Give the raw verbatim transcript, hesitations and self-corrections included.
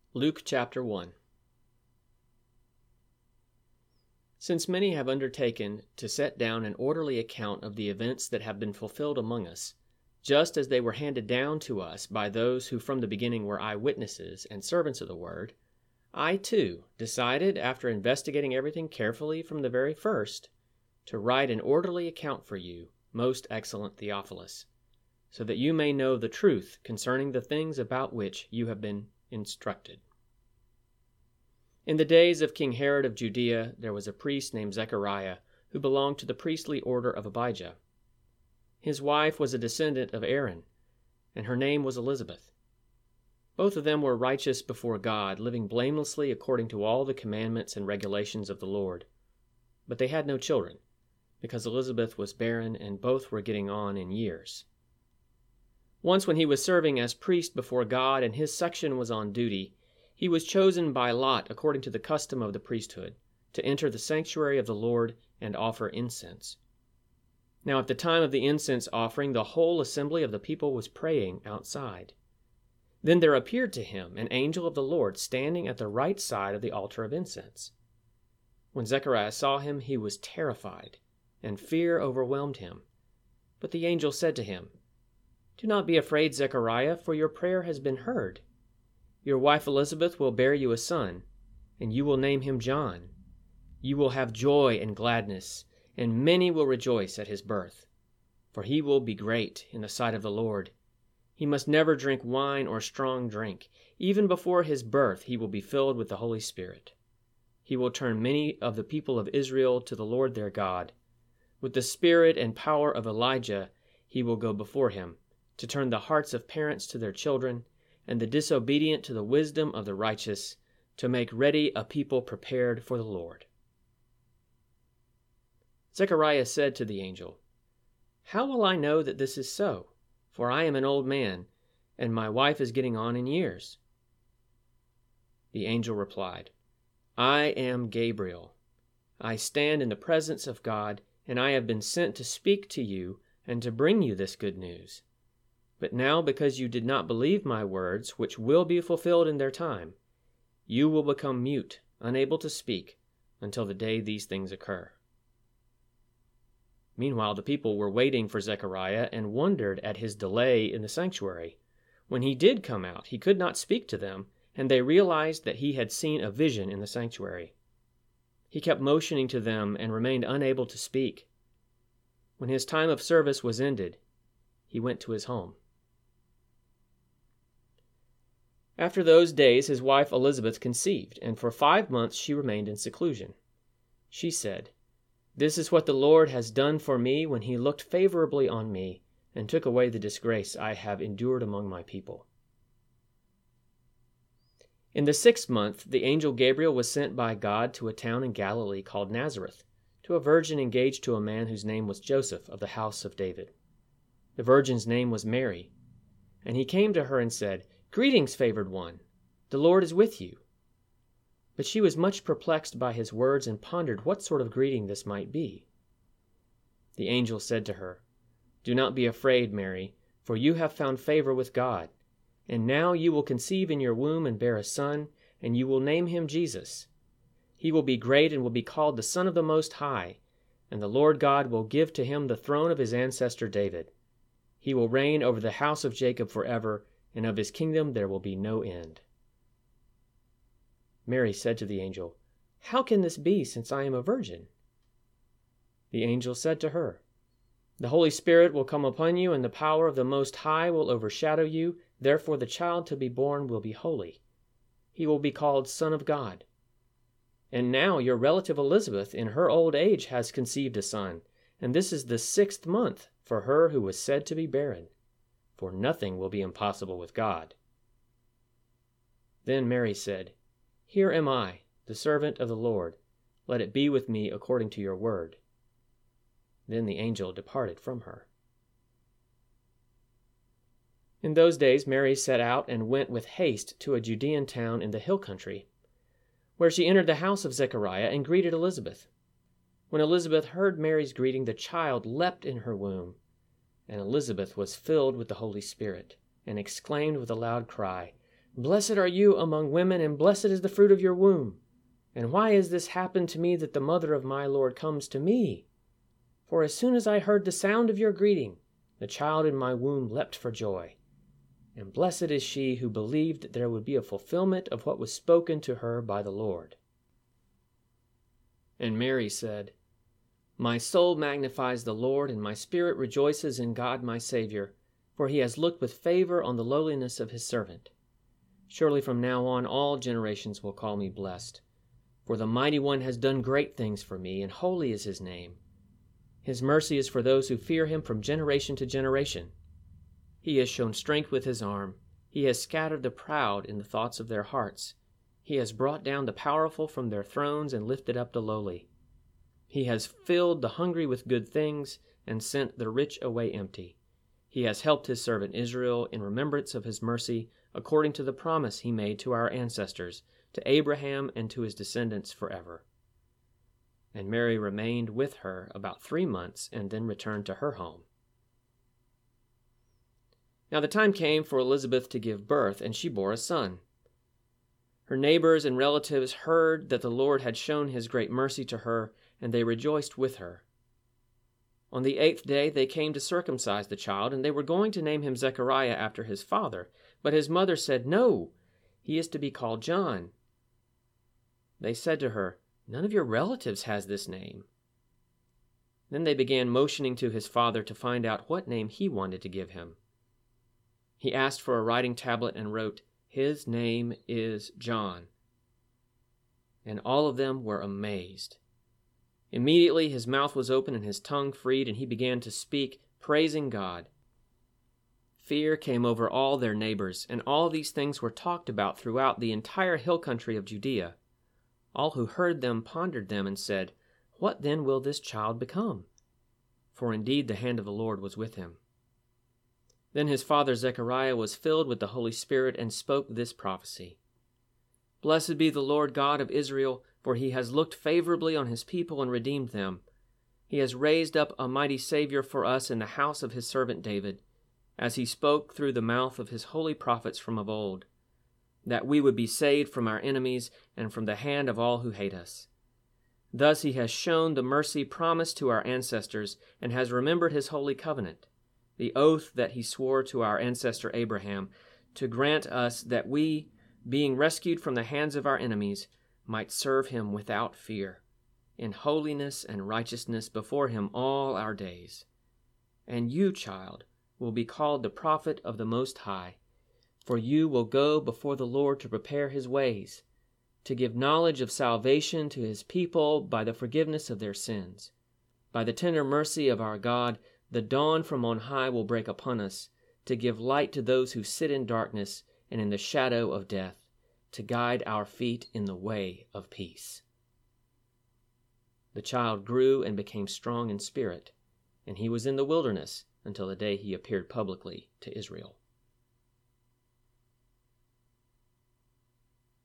Luke chapter one. Since many have undertaken to set down an orderly account of the events that have been fulfilled among us, just as they were handed down to us by those who from the beginning were eyewitnesses and servants of the word, I too decided, after investigating everything carefully from the very first, to write an orderly account for you, most excellent Theophilus, so that you may know the truth concerning the things about which you have been instructed. In the days of King Herod of Judea, there was a priest named Zechariah, who belonged to the priestly order of Abijah. His wife was a descendant of Aaron, and her name was Elizabeth. Both of them were righteous before God, living blamelessly according to all the commandments and regulations of the Lord. But they had no children, because Elizabeth was barren and both were getting on in years. Once when he was serving as priest before God and his section was on duty, he was chosen by lot according to the custom of the priesthood, to enter the sanctuary of the Lord and offer incense. Now at the time of the incense offering, the whole assembly of the people was praying outside. Then there appeared to him an angel of the Lord standing at the right side of the altar of incense. When Zechariah saw him, he was terrified, and fear overwhelmed him. But the angel said to him, "Do not be afraid, Zechariah, for your prayer has been heard. Your wife Elizabeth will bear you a son, and you will name him John. You will have joy and gladness, and many will rejoice at his birth. For he will be great in the sight of the Lord. He must never drink wine or strong drink. Even before his birth he will be filled with the Holy Spirit. He will turn many of the people of Israel to the Lord their God. With the spirit and power of Elijah he will go before him, to turn the hearts of parents to their children, and the disobedient to the wisdom of the righteous, to make ready a people prepared for the Lord." Zechariah said to the angel, "How will I know that this is so? For I am an old man, and my wife is getting on in years." The angel replied, "I am Gabriel. I stand in the presence of God, and I have been sent to speak to you and to bring you this good news. But now, because you did not believe my words, which will be fulfilled in their time, you will become mute, unable to speak, until the day these things occur." Meanwhile, the people were waiting for Zechariah and wondered at his delay in the sanctuary. When he did come out, he could not speak to them, and they realized that he had seen a vision in the sanctuary. He kept motioning to them and remained unable to speak. When his time of service was ended, he went to his home. After those days his wife Elizabeth conceived, and for five months she remained in seclusion. She said, "This is what the Lord has done for me when he looked favorably on me and took away the disgrace I have endured among my people." In the sixth month the angel Gabriel was sent by God to a town in Galilee called Nazareth, to a virgin engaged to a man whose name was Joseph of the house of David. The virgin's name was Mary. And he came to her and said, "Greetings, favored one, the Lord is with you." But she was much perplexed by his words and pondered what sort of greeting this might be. The angel said to her, "Do not be afraid, Mary, for you have found favor with God. And now you will conceive in your womb and bear a son, and you will name him Jesus. He will be great and will be called the Son of the Most High, and the Lord God will give to him the throne of his ancestor David. He will reign over the house of Jacob forever, and of his kingdom there will be no end." Mary said to the angel, "How can this be, since I am a virgin?" The angel said to her, "The Holy Spirit will come upon you, and the power of the Most High will overshadow you. Therefore the child to be born will be holy. He will be called Son of God. And now your relative Elizabeth in her old age has conceived a son, and this is the sixth month for her who was said to be barren. For nothing will be impossible with God." Then Mary said, "Here am I, the servant of the Lord. Let it be with me according to your word." Then the angel departed from her. In those days Mary set out and went with haste to a Judean town in the hill country, where she entered the house of Zechariah and greeted Elizabeth. When Elizabeth heard Mary's greeting, the child leapt in her womb, and Elizabeth was filled with the Holy Spirit, and exclaimed with a loud cry, Blessed are you among women, and blessed is the fruit of your womb. And why has this happened to me, that the mother of my Lord comes to me? For as soon as I heard the sound of your greeting, the child in my womb leapt for joy. And blessed is she who believed that there would be a fulfillment of what was spoken to her by the Lord." And Mary said, "My soul magnifies the Lord, and my spirit rejoices in God my Savior, for he has looked with favor on the lowliness of his servant. Surely from now on all generations will call me blessed. For the Mighty One has done great things for me, and holy is his name. His mercy is for those who fear him from generation to generation. He has shown strength with his arm. He has scattered the proud in the thoughts of their hearts. He has brought down the powerful from their thrones and lifted up the lowly. He has filled the hungry with good things and sent the rich away empty. He has helped his servant Israel in remembrance of his mercy, according to the promise he made to our ancestors, to Abraham and to his descendants forever." And Mary remained with her about three months and then returned to her home. Now the time came for Elizabeth to give birth, and she bore a son. Her neighbors and relatives heard that the Lord had shown his great mercy to her, and they rejoiced with her. On the eighth day they came to circumcise the child, and they were going to name him Zechariah after his father. But his mother said, "No, he is to be called John." They said to her, "None of your relatives has this name." Then they began motioning to his father to find out what name he wanted to give him. He asked for a writing tablet and wrote, "His name is John." And all of them were amazed. Immediately his mouth was open and his tongue freed, and he began to speak, praising God. Fear came over all their neighbors, and all these things were talked about throughout the entire hill country of Judea. All who heard them pondered them and said, "What then will this child become?" For indeed the hand of the Lord was with him. Then his father Zechariah was filled with the Holy Spirit and spoke this prophecy. "Blessed be the Lord God of Israel, for he has looked favorably on his people and redeemed them. He has raised up a mighty Savior for us in the house of his servant David, as he spoke through the mouth of his holy prophets from of old, that we would be saved from our enemies and from the hand of all who hate us. Thus he has shown the mercy promised to our ancestors and has remembered his holy covenant, the oath that he swore to our ancestor Abraham, to grant us that we, being rescued from the hands of our enemies, might serve him without fear, in holiness and righteousness before him all our days. And you, child, will be called the prophet of the Most High, for you will go before the Lord to prepare his ways, to give knowledge of salvation to his people by the forgiveness of their sins. By the tender mercy of our God, the dawn from on high will break upon us, to give light to those who sit in darkness and in the shadow of death, to guide our feet in the way of peace." The child grew and became strong in spirit, and he was in the wilderness until the day he appeared publicly to Israel.